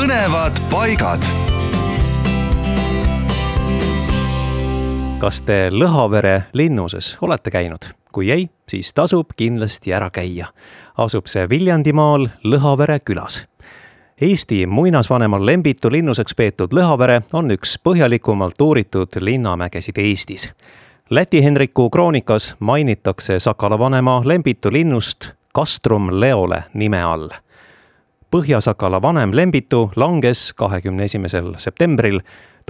põnevad paigad. Kas te Lõhavere linnuses olete käinud? Kui ei, siis tasub kindlasti ära käia. Asub see Viljandimaal Lõhavere külas. Eesti muinasvanemal Lembitu linnuseks peetud Lõhavere on üks põhjalikumalt uuritud linnamägesid Eestis. Läti Henriku kroonikas mainitakse Sakalavanema Lembitu linnust Castrum Leole nime all. Põhja-Sakala vanem Lembitu langes 21. septembril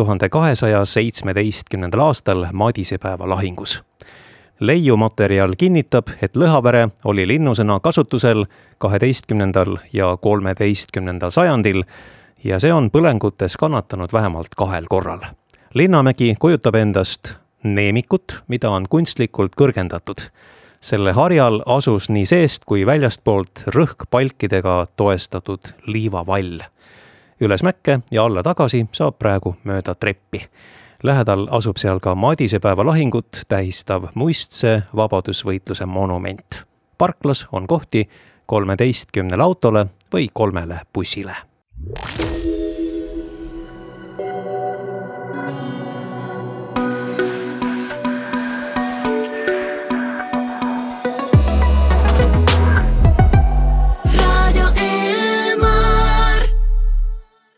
1217. aastal Madisepäeva lahingus. Leiumaterjal kinnitab, et Lõhavere oli linnusena kasutusel 12. ja 13. sajandil ja see on põlengutes kannatanud vähemalt 2 korral. Linnamägi kujutab endast neemikut, mida on kunstlikult kõrgendatud. Selle harjal asus nii seest kui väljastpoolt rõhkpalkidega toestatud liivavall. Üles mäkke ja alla tagasi saab praegu mööda treppi. Lähedal asub seal ka Madisepäeva lahingut tähistav muistse vabadusvõitluse monument. Parklas on kohti 13 autole või 3 bussile.